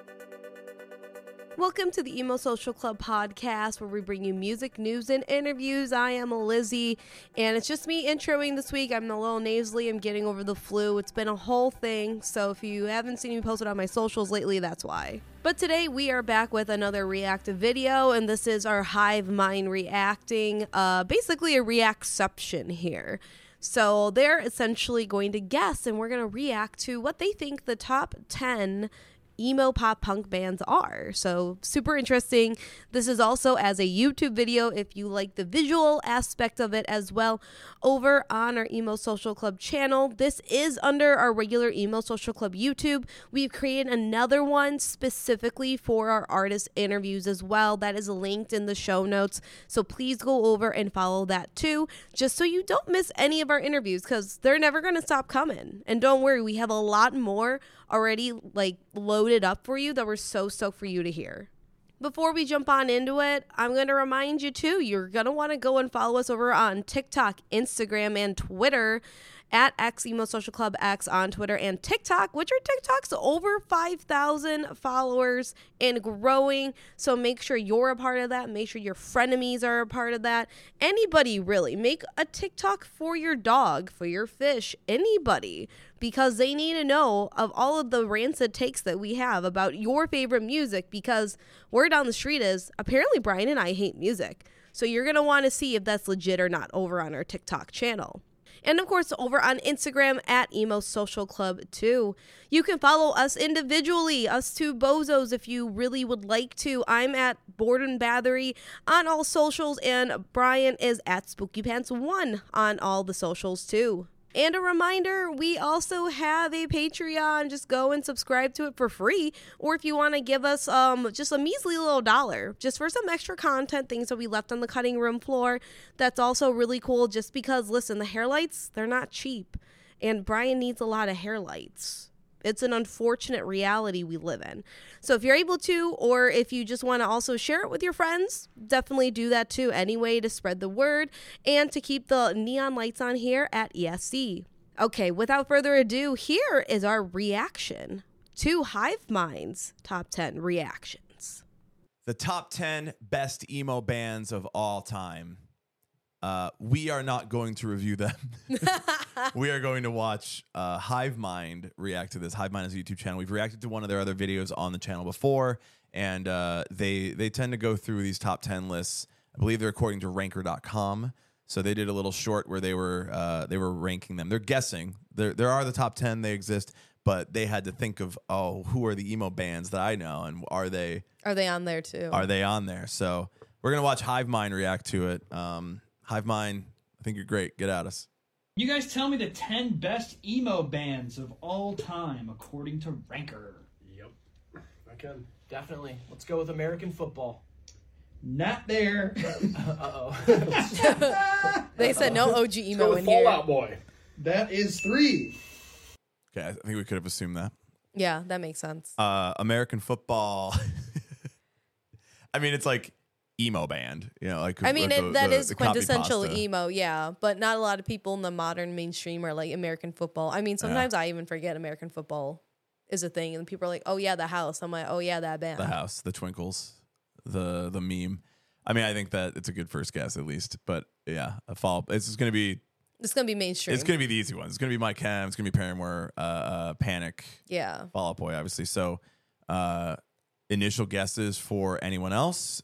Welcome to the Emo Social Club podcast, where we bring you music, news, and interviews. I am Lizzie, and it's just me introing this week. I'm a little nasally. I'm getting over the flu. It's been a whole thing, so if you haven't seen me posted on my socials lately, that's why. But today we are back with another reactive video, and this is our Hive Mind reacting, basically a reactception here. So they're essentially going to guess, and we're going to react to what they think the top 10 emo pop punk bands are. So super interesting. This is also as a YouTube video if you like the visual aspect of it as well, over on our Emo Social Club channel. This is under our regular Emo Social Club YouTube. We've created another one specifically for our artist interviews as well. That is linked in the show notes, so please go over and follow that too, just so you don't miss any of our interviews, because they're never going to stop coming. And don't worry, we have a lot more already loaded up for you that we're so stoked for you to hear. Before we jump on into it, I'm going to remind you too, you're going to want to go and follow us over on TikTok, Instagram, and Twitter at Emo Social Club X on Twitter and TikTok, which are TikTok's over 5,000 followers and growing. So make sure you're a part of that. Make sure your frenemies are a part of that. Anybody really. Make a TikTok for your dog, for your fish, anybody, because they need to know of all of the rancid takes that we have about your favorite music, because word down the street is apparently Brian and I hate music. So you're going to want to see if that's legit or not over on our TikTok channel. And of course, over on Instagram at Emo Social Club too. You can follow us individually, us two bozos, if you really would like to. I'm at Borden Bathory on all socials, and Brian is at SpookyPants1 on all the socials too. And a reminder, we also have a Patreon. Just go and subscribe to it for free. Or if you want to give us just a measly little $1, just for some extra content, things that we left on the cutting room floor. That's also really cool, just because, listen, the hair lights, they're not cheap. And Brian needs a lot of hair lights. It's an unfortunate reality we live in. So if you're able to, or if you just want to also share it with your friends, definitely do that too, anyway, to spread the word and to keep the neon lights on here at ESC. Okay, without further ado, here is our reaction to Hive Mind's top 10 reactions. The top 10 best emo bands of all time. We are not going to review them. We are going to watch Hive Mind react to this. Hive Mind is a YouTube channel. We've reacted to one of their other videos on the channel before, and they tend to go through these top 10 lists. I believe they're according to Ranker.com. So they did a little short where they were ranking them. They're guessing. There are the top 10. They exist, but they had to think of, who are the emo bands that I know, and are they on there too? Are they on there? So we're gonna watch Hive Mind react to it. Hive Mind, I think you're great. Get at us. You guys tell me the 10 best emo bands of all time, according to Ranker. Yep. I can. Definitely. Let's go with American football. Not there. Uh-oh. They said no OG emo in Fall here. Out Boy. That is 3. Okay, I think we could have assumed that. Yeah, that makes sense. American football. I mean, it's like emo band, like. I mean, that is the quintessential copy pasta. emo, yeah. But not a lot of people in the modern mainstream are like American football. I mean, sometimes I even forget American football is a thing, and people are like, "Oh yeah, The House." I'm like, "Oh yeah, that band." The House, the Twinkles, the meme. I mean, I think that it's a good first guess at least. But yeah, a follow. It's going to be mainstream. It's going to be the easy one. It's going to be My Chem. It's going to be Paramore. Panic. Yeah. Fall Out Boy, obviously. So, initial guesses for anyone else.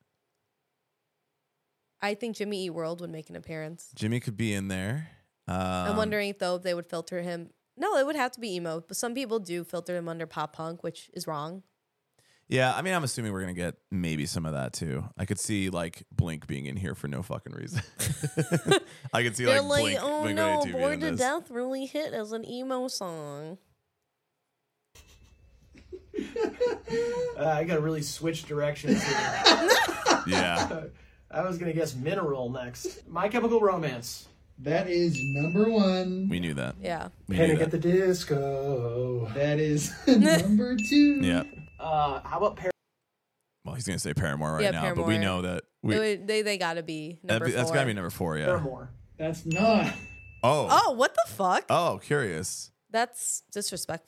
I think Jimmy Eat World would make an appearance. Jimmy could be in there. I'm wondering, though, if they would filter him. No, it would have to be emo. But some people do filter him under pop punk, which is wrong. Yeah, I mean, I'm assuming we're going to get maybe some of that, too. I could see, Blink being in here for no fucking reason. I could see, They're Blink. oh Blink no, 182 Bored being to this. Death really hit as an emo song. I got to really switch directions here. Yeah. I was going to guess Mineral next. My Chemical Romance. That is number 1. We knew that. Yeah. We knew Panic that. at the Disco. That is number 2. Yeah. How about Well, he's going to say Paramore right Yeah, now, but we Paramore. know that They got to be number 4. that's got to be number 4, yeah. Paramore? That's not. Oh. Oh, what the fuck? Oh, curious. That's disrespectful.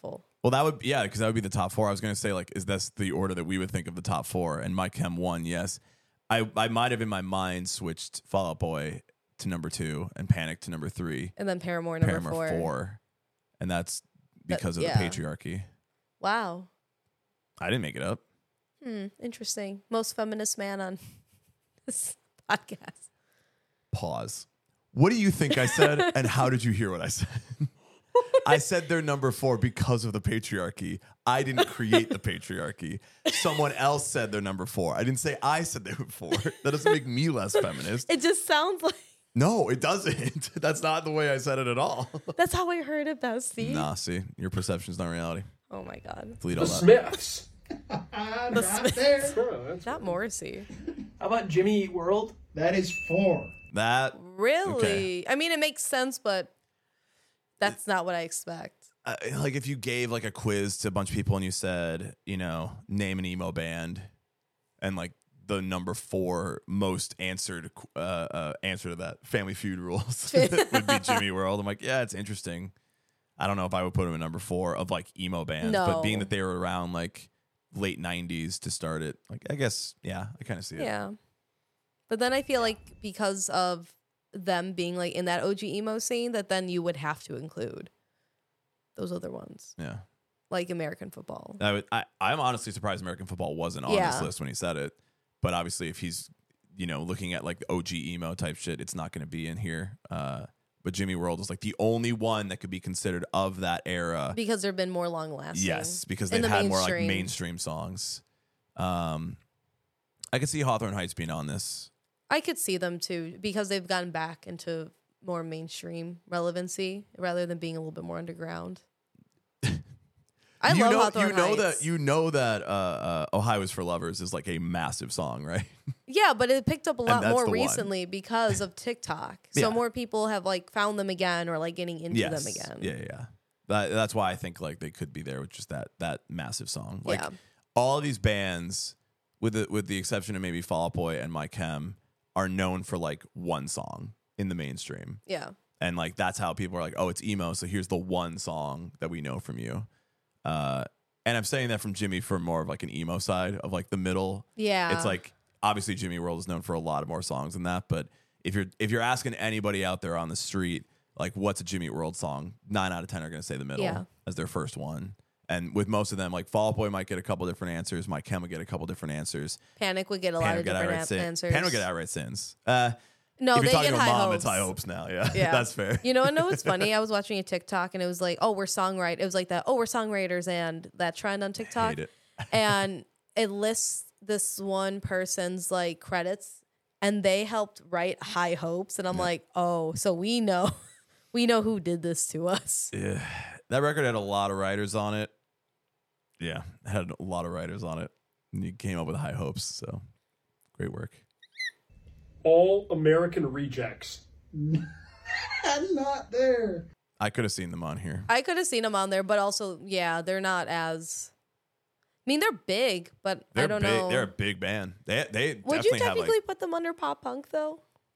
Well, that would because that would be the top 4. I was gonna say like, is this the order that we would think of the top 4? And My Chem won. Yes, I might have in my mind switched Fall Out Boy to number 2 and Panic to number 3. And then Paramore number Paramore 4. And that's because of yeah. the patriarchy. Wow. I didn't make it up. Interesting. Most feminist man on this podcast. Pause. What do you think I said, and how did you hear what I said? I said they're number 4 because of the patriarchy. I didn't create the patriarchy. Someone else said they're number 4. I didn't say I said they were 4. That doesn't make me less feminist. It just sounds like... No, it doesn't. That's not the way I said it at all. That's how I heard it, Bestie. Nah, see, your perception's not reality. Oh my God. Delete The all that. Smiths. Not there. Oh, that's Not Morrissey. How about Jimmy Eat World? That is 4. That Really? Okay. I mean, it makes sense, but that's not what I expect. like if you gave like a quiz to a bunch of people and you said, name an emo band, and like the number 4 most answer to that, Family Feud rules, would be Jimmy World. I'm like, yeah, it's interesting. I don't know if I would put him in number 4 of like emo bands, but being that they were around like late 90s to start it, like I guess, yeah, I kind of see it. Yeah. But then I feel like because of them being like in that OG emo scene, that then you would have to include those other ones, Yeah. like American football. I'm honestly surprised American football wasn't on this list when he said it. But obviously, if he's, looking at like the OG emo type shit, it's not going to be in here. But Jimmy World is like the only one that could be considered of that era. Because they've been more long lasting. Yes, because they've had more like mainstream songs. I could see Hawthorne Heights being on this. I could see them too, because they've gotten back into more mainstream relevancy rather than being a little bit more underground. I love Hawthorne Heights. You know that Ohio is for Lovers is like a massive song, right? Yeah, but it picked up a lot that's more the one. recently because of TikTok. So Yeah. more people have like found them again or like getting into them again. Yeah. That's why I think like they could be there with just that massive song. Like Yeah. all of these bands, with the exception of maybe Fall Out Boy and My Chem, are known for like one song in the mainstream. Yeah. And like that's how people are like, oh, it's emo, so here's the one song that we know from you. And I'm saying that from Jimmy for more of like an emo side of like the middle. Yeah. It's like obviously Jimmy World is known for a lot of more songs than that, but if you're asking anybody out there on the street like what's a Jimmy World song, 9 out of 10 are going to say the middle as their first one. And with most of them, like Fall Out Boy might get a couple different answers, My Chem would get a couple different answers. Panic would get a lot of different answers. Panic would get outright sins. No, if you're they talking get to a high mom, hopes. it's high hopes now. Yeah, Yeah. that's fair. You know what's funny? I was watching a TikTok and it was like, oh, we're songwriters. It was like that, oh, we're songwriters, and that trend on TikTok. Hate it. And it lists this one person's like credits, and they helped write High Hopes. And I'm like, oh, so we know who did this to us. Yeah, that record had a lot of writers on it. Yeah, it had a lot of writers on it. And you came up with high hopes, so great work. All American Rejects. Not there. I could have seen them on here. I could have seen them on there, but also, yeah, they're not as. I mean, they're big, but They're I don't big. know. They're a big band. They Would you definitely have technically like put them under pop punk though,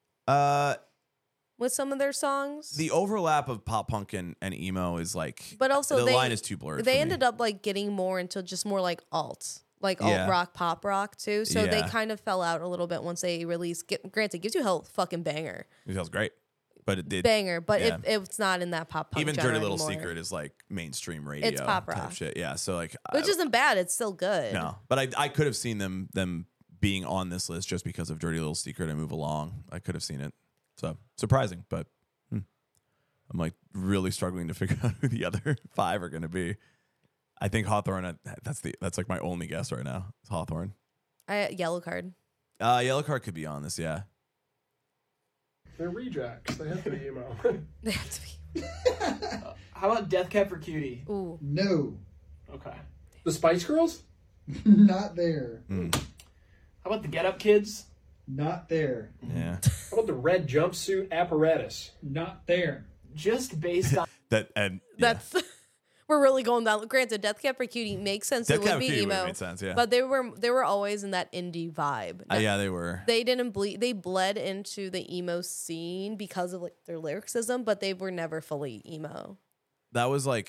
with some of their songs? the overlap of pop punk and emo is like, But also, the line is too blurred. They for ended me. up like getting more into just more like alt Yeah. rock, pop rock too. So they Yeah. kind of fell out a little bit once they released. Granted, Gives You Hell, fucking banger, It feels great, but it did. banger. But yeah. it's not in that pop punk. Even genre Dirty Little anymore. Secret is like mainstream radio. It's pop type rock. shit. Yeah, so like, Which isn't bad. It's still good. no, but I could have seen them being on this list just because of Dirty Little Secret and Move Along. I could have seen it. So surprising, but I'm like really struggling to figure out who the other 5 are going to be. I think Hawthorne. That's like my only guess right now. It's Hawthorne. Yellow Card. Yellow Card could be on this. Yeah. They're rejects. They have to be emo. They have to be. How about Death Cab for Cutie? Ooh. No. Okay. The Spice Girls? Not there. Mm. How about the Get Up Kids? Not there. Yeah. How about the Red Jumpsuit Apparatus? Not there. Just based on That and That's we're really going down. Granted, Death Cab for Cutie makes sense. Death It would Cab for be Cutie would've emo, made sense, yeah. but they were always in that indie vibe. yeah, they were. They didn't bleed. They bled into the emo scene because of like their lyricism, but they were never fully emo. That was like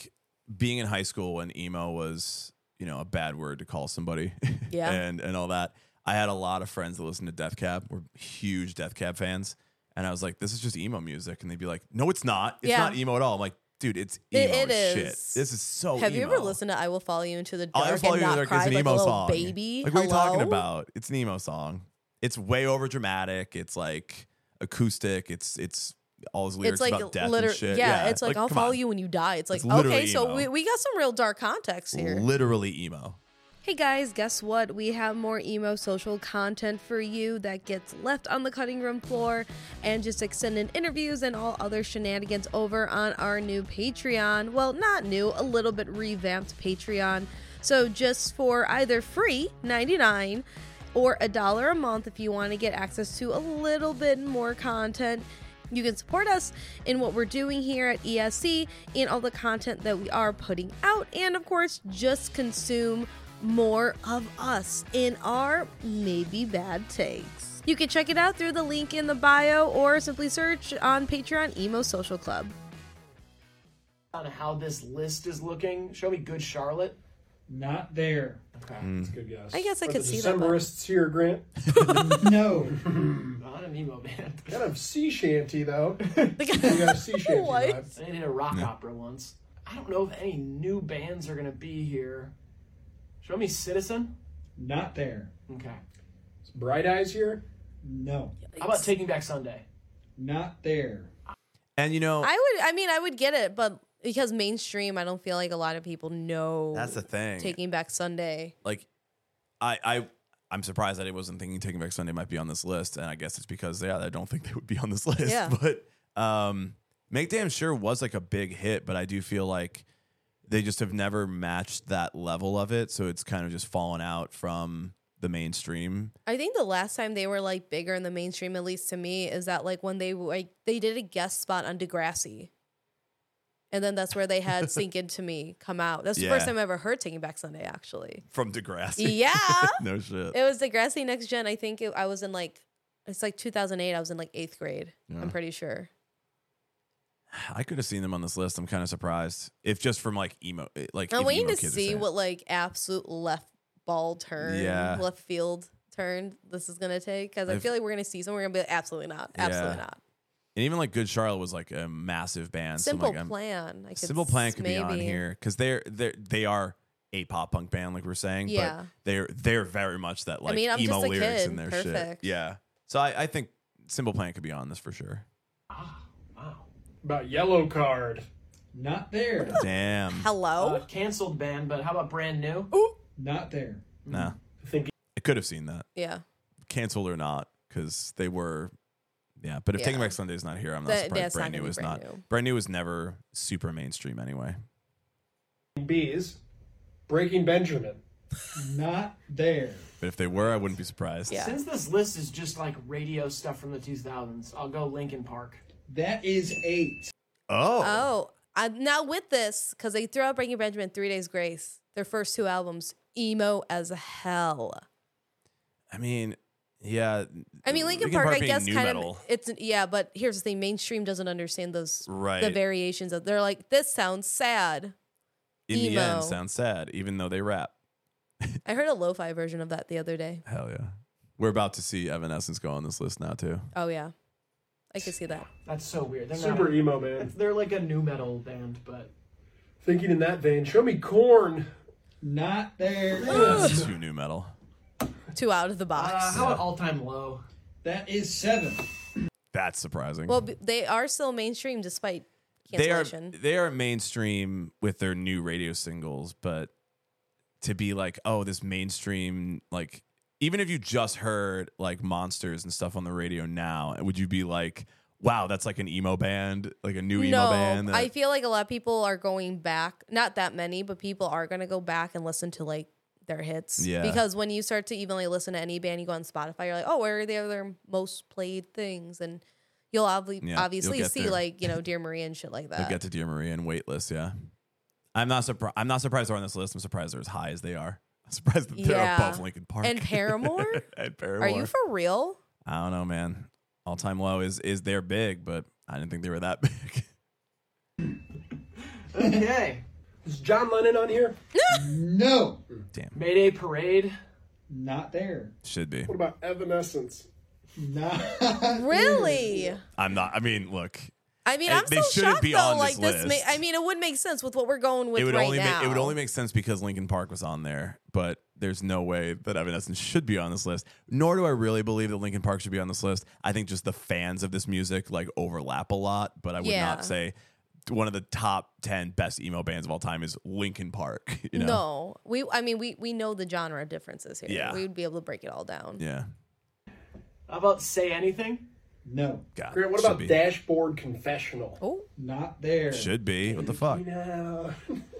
being in high school when emo was, a bad word to call somebody. Yeah. and all that. I had a lot of friends that listened to Death Cab, were huge Death Cab fans. And I was like, this is just emo music. And they'd be like, no, it's not. It's not emo at all. I'm like, dude, it's emo It as shit. is. This is so Have you emo. ever listened to I Will Follow You Into the I Will Dark Follow and You Into not the Dark is cry an like a emo little song. baby? Like, what are you talking Hello? about? It's an emo song. It's way over dramatic. It's like acoustic. It's all his lyrics It's like about death liter- and shit. Yeah, it's like I'll come follow on. you when you die. It's like, It's literally okay, so emo. we got some real dark context here. Literally emo. Hey guys, guess what? We have more emo social content for you that gets left on the cutting room floor and just extended interviews and all other shenanigans over on our new Patreon. Well, not new, a little bit revamped Patreon. So just for either free, $99, or $1 a month if you want to get access to a little bit more content, you can support us in what we're doing here at ESC and all the content that we are putting out, and of course, just consume more of us in our maybe bad takes. You can check it out through the link in the bio or simply search on Patreon Emo Social Club. On how this list is looking, show me Good Charlotte. Not there. Okay. That's a good guess. I guess I Are could the see that, but- Decemberists here, Grant. No. Not an emo band. Kind of sea shanty though. You got a sea shanty What? vibe. I did a rock opera once. I don't know if any new bands are gonna be here. Show me Citizen. Not there. Okay. Is Bright Eyes here? No. How about Taking Back Sunday? Not there. And I would get it, but because mainstream, I don't feel like a lot of people know that's the thing. Taking Back Sunday. Like, I'm surprised that I wasn't thinking Taking Back Sunday might be on this list, and I guess it's because I don't think they would be on this list. Yeah. But Make Damn Sure was like a big hit, but I do feel like they just have never matched that level of it, so it's kind of just fallen out from the mainstream. I think the last time they were like bigger in the mainstream, at least to me, is that like when they did a guest spot on Degrassi. And then that's where they had Sink Into Me come out. That's the first time I ever heard Taking Back Sunday, actually. From Degrassi. Yeah. No shit. It was Degrassi Next Gen. I think I was in it's like 2008. I was in like 8th grade. Yeah. I'm pretty sure. I could have seen them on this list. I'm kind of surprised. If just from like emo, like I'm even waiting emo to kids are see saying. what like absolute left ball turn, left field turn this is going to take. Because I feel like we're going to see some. We're going to be like, absolutely not. Absolutely not. And even like Good Charlotte was like a massive band. Simple so Plan. Simple Plan could be on here because they are a pop punk band, like we're saying. Yeah. But they're very much that like I'm emo just a lyrics kid. in their Perfect. shit. Yeah. So I think Simple Plan could be on this for sure. Wow. About Yellow Card. Not there. Damn. Hello? Canceled band, but how about Brand New? Not there. No. I think I could have seen that. Yeah. Canceled or not, because they were. Yeah, but if Taking Back Sunday is not here, I'm not surprised. That's Brand not New gonna is be not. Brand New. Brand New was never super mainstream anyway. Bees. Breaking Benjamin. Not there. But if they were, I wouldn't be surprised. Yeah. Since this list is just like radio stuff from the 2000s, I'll go Linkin Park. That is 8. Oh. Now with this, because they threw out Breaking Benjamin 3 Days Grace, their first 2 albums, emo as hell. I mean, yeah. I mean, Linkin Park, I being guess, new kind metal. of, it's, yeah, but here's the thing, mainstream doesn't understand those, Right. the variations of, they're like, this sounds sad. In the emo. end, sounds sad, even though they rap. I heard a lo-fi version of that the other day. Hell yeah. We're about to see Evanescence go on this list now, too. Oh, yeah. I could see that. That's so weird. They're Super not emo band. they're like a new metal band, but Thinking in that vein, show me Corn. Not there. That's too new metal. 2 out of the box. how about All Time Low? That is 7. That's surprising. Well, they are still mainstream despite cancellation. They are mainstream with their new radio singles, but to be like, oh, this mainstream, like, even if you just heard like Monsters and stuff on the radio now, would you be like, wow, that's like an emo band, like a new emo band? I feel like a lot of people are going back, not that many, but people are going to go back and listen to like their hits. Yeah. Because when you start to even like listen to any band, you go on Spotify, you're like, oh, where are their most played things? And you'll obviously get see there. like, Dear Maria and shit like They'll that. get to Dear Maria and Waitlist, yeah. I'm not surprised they're on this list. I'm surprised they're as high as they are. I'm surprised that they're Yeah. above Linkin Park. And Paramore? And Paramore. Are you for real? I don't know, man. All Time Low is they're big, but I didn't think they were that big. Okay. Is John Lennon on here? No. Damn. Mayday Parade. Not there. Should be. What about Evanescence? Not Really? I'm not. I mean, look. I mean, And I'm they so shouldn't shocked be though. on Like this this, list. I mean, it would make sense with what we're going with right now. It would only make sense because Linkin Park was on there, but there's no way that Evanescence should be on this list. Nor do I really believe that Linkin Park should be on this list. I think just the fans of this music like overlap a lot, but I would Yeah. not say one of the top 10 best emo bands of all time is Linkin Park. You know? No, we know the genre differences here. Yeah. We would be able to break it all down. Yeah. How about Say Anything? No. God. Grant, what should about be. Dashboard Confessional? Oh, Not there. Should be. What the fuck? No.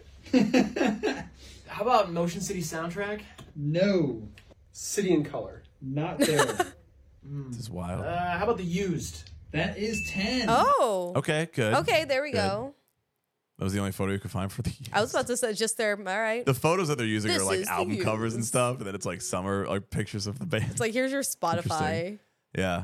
How about Motion City Soundtrack? No. City in Color. Not there. This is wild. How about The Used? That is 10. oh, Okay, good. okay. There we Good. go. That was the only photo you could find for the I was about to say just there. All right. The photos that they're using This are like is the album covers and used. stuff, and then it's like summer like pictures of the band. It's like here's your Spotify. Yeah.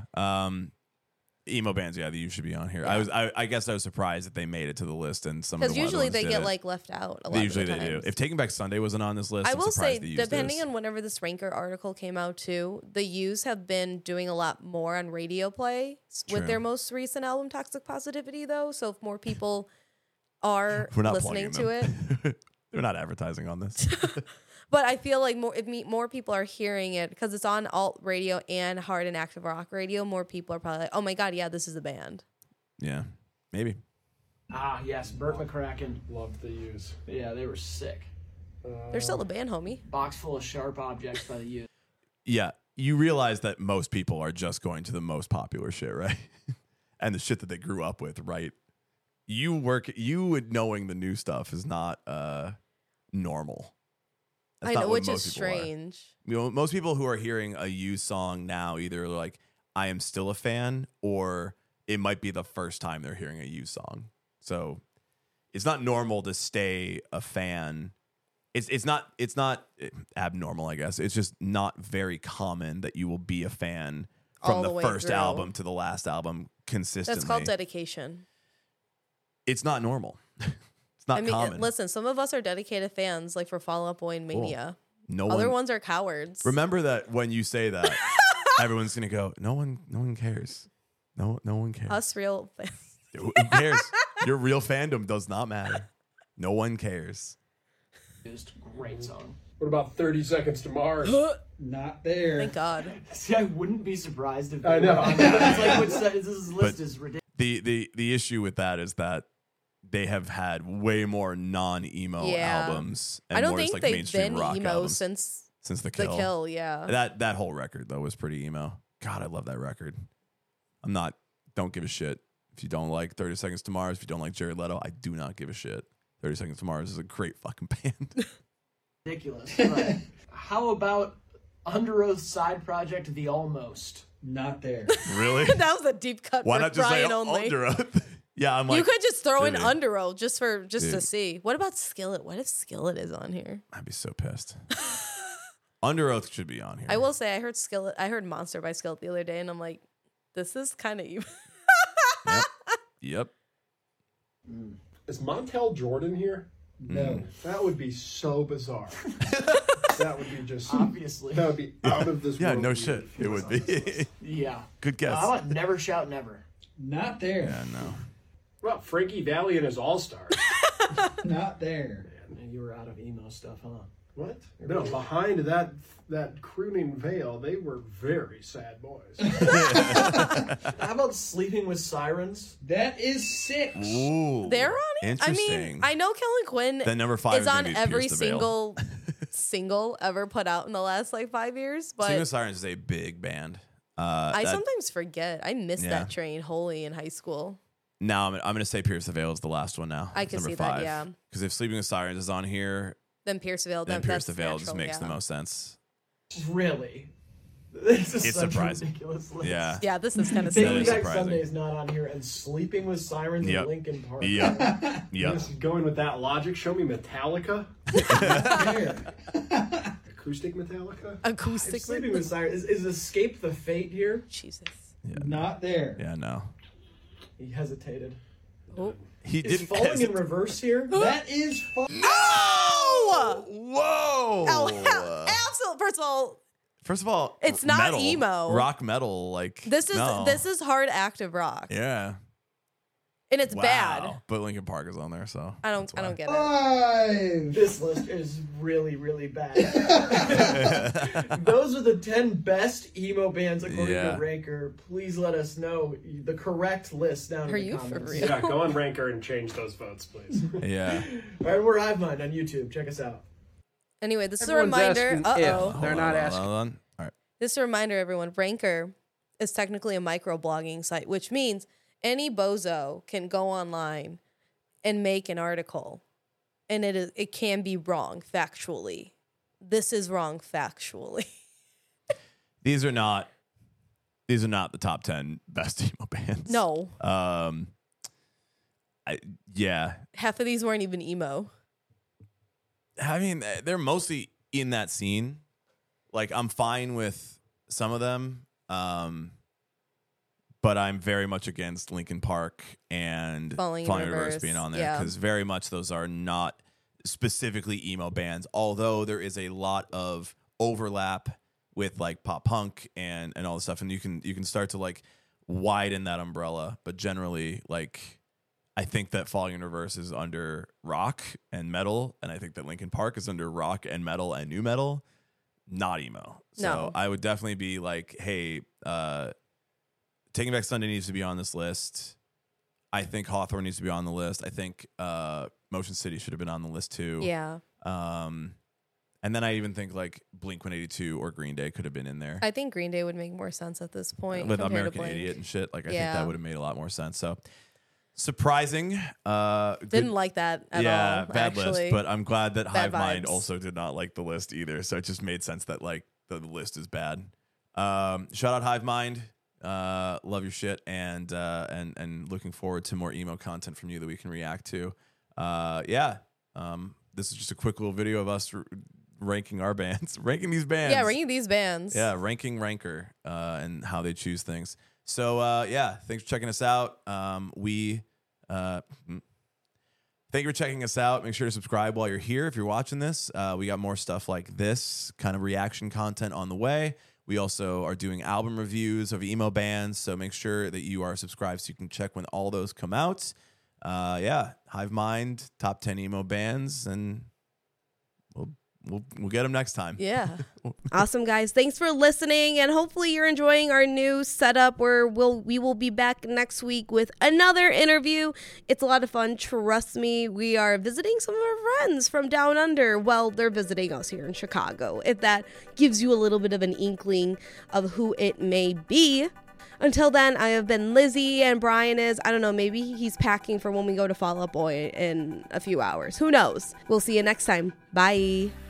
Emo bands, yeah, you should be on here. I guess I was surprised that they made it to the list, and some of Because the usually ones they get didn't. like left out. A lot They of usually the they do. times. If Taking Back Sunday wasn't on this list, I I'm will say, surprised they used depending this. on whenever this Ranker article came out too, the Used have been doing a lot more on radio play True. with their most recent album, Toxic Positivity, though. So if more people are We're not listening to it, it. They're not advertising on this. but I feel like more people are hearing it because it's on alt radio and hard and active rock radio. More people are probably like, oh my god, yeah, this is a band. Yeah, maybe. Ah, yes, Burt McCracken. Loved the use. Yeah, they were sick. They're still a band, homie. Box full of sharp objects by The Used. Yeah, you realize that most people are just going to the most popular shit, right? And the shit that they grew up with, right? You knowing the new stuff is not normal. That's I not know, what which is most people are. strange. You know, most people who are hearing a used song now either like, I am still a fan, or it might be the first time they're hearing a used song. So it's not normal to stay a fan. It's not abnormal, I guess. It's just not very common that you will be a fan from All the the way first through. album to the last album consistently. That's called dedication. It's not normal. It's not I mean, common. listen, some of us are dedicated fans, like for Fall Out Boy and Mania. No Other one ones are cowards. remember that when you say that, everyone's gonna go, no one cares. No one cares. Us real fans. Who cares? Your real fandom does not matter. No one cares. Used, great song. What about 30 Seconds to Mars? Not there. Thank God. See, I wouldn't be surprised if they I know. were on that. It's like this list But- is ridiculous. The issue with that is that they have had way more non-emo Yeah. albums and I don't more just think like they've mainstream been rock emo albums since since the The kill. Kill, yeah. That whole record though was pretty emo. God, I love that record. Don't give a shit if you don't like 30 Seconds to Mars. If you don't like Jared Leto, I do not give a shit. 30 Seconds to Mars is a great fucking band. Ridiculous. But how about Under Oath side project The Almost? Not there. Really? That was a deep cut Why for not just Brian say only. Under Oath? Yeah, I'm like, You could just throw in really? Under Oath just to Dude. see. What about Skillet? What if Skillet is on here? I'd be so pissed. Under Oath should be on here. I will say I heard Skillet. I heard Monster by Skillet the other day, and I'm like, this is kind of evil. Yep. Is Montel Jordan here? No. That would be so bizarre. That would be just. Obviously. That would be out of this Yeah, world. no weird shit. if he It was would on this be. list. Yeah. Good guess. How about Never Shout Never? Not there. Yeah, no. What about Frankie Valli and his All Stars? Not there. And you were out of emo stuff, huh? What? No, behind that crooning veil, they were very sad boys. How about Sleeping with Sirens? That is 6. Ooh. They're on it. I Interesting. mean, I know Kellen Quinn Then number 5 is gonna on be every Pierce the Veil. single single ever put out in the last like 5 years, but Sing of Sirens is a big band. I sometimes forget. I missed Yeah. that train wholly in high school. Now I'm going to say Pierce the Veil is the last one now. I It's can number see that, 5. yeah. Because if Sleeping with Sirens is on here, Then Pierceville. then Then Pierce that's the Veil just natural, makes yeah. the most sense. Really? This is It's such surprising. a ridiculous list. Yeah. Yeah, this is kind of That Taking is silly. Back surprising. Sunday is not on here, and Sleeping with Sirens Yep. in Lincoln Park. Yep. Yep. Just going with that logic, show me Metallica. There. Acoustic Metallica? Acoustic. Sleeping with Sirens. Is Escape the Fate here? Jesus. Not there. Yeah, no. He hesitated. Oh, He Is didn't. falling in reverse here? That is fun. No! Whoa! Oh, absolutely. First of all, it's not metal, emo. rock metal. Like this is no. this is hard active rock, Yeah. and it's Wow. bad. But Linkin Park is on there, so I don't get it. 5. This list is really, really bad. Those are the 10 best emo bands according Yeah. to Ranker. Please let us know the correct list down Are in the you for comments. real? Yeah, go on Ranker and change those votes, please. Yeah. All right, we're HiveMind on YouTube. Check us out. Anyway, this Everyone's is a reminder. asking Uh oh. if. They're not asking. Hold on. All right. This is a reminder, everyone. Ranker is technically a microblogging site, which means any bozo can go online and make an article, and it can be wrong factually. This is wrong factually. These are not the top 10 best emo bands. No, Yeah. half of these weren't even emo. I mean, they're mostly in that scene. Like, I'm fine with some of them, but I'm very much against Linkin Park and Falling in Reverse, being on there yeah. because very much those are not specifically emo bands. Although there is a lot of overlap with like pop punk and all this stuff, and you can start to like widen that umbrella. But generally, like, I think that Falling in Reverse is under rock and metal, and I think that Linkin Park is under rock and metal and new metal, not emo. So No. I would definitely be like, hey, Taking Back Sunday needs to be on this list. I think Hawthorne needs to be on the list. I think Motion City should have been on the list too. Yeah, And then I even think like Blink-182 or Green Day could have been in there. I think Green Day would make more sense at this point With compared to American Blink. Idiot and shit. Like I think Yeah. that would have made a lot more sense. So surprising. Didn't Good- like that at yeah, all. bad actually. list. But I'm glad that Bad Hive Mind vibes. also did not like the list either. So it just made sense that like the list is bad. Shout out Hive Mind. Love your shit and looking forward to more emo content from you that we can react to. This is just a quick little video of us ranking our bands, ranking these bands. Yeah, ranking these bands. Yeah, ranking Ranker and how they choose things. So thanks for checking us out. Thank you for checking us out. Make sure to subscribe while you're here if you're watching this. We got more stuff like this kind of reaction content on the way. We also are doing album reviews of emo bands, so make sure that you are subscribed so you can check when all those come out. Hive Mind, top 10 emo bands, and we'll get them next time. Yeah. Awesome, guys. Thanks for listening, and hopefully you're enjoying our new setup where we will be back next week with another interview. It's a lot of fun. Trust me. We are visiting some of our friends from down under. Well, they're visiting us here in Chicago, if that gives you a little bit of an inkling of who it may be. Until then, I have been Lizzie, and Brian is, I don't know, maybe he's packing for when we go to Fall Out Boy in a few hours. Who knows? We'll see you next time. Bye.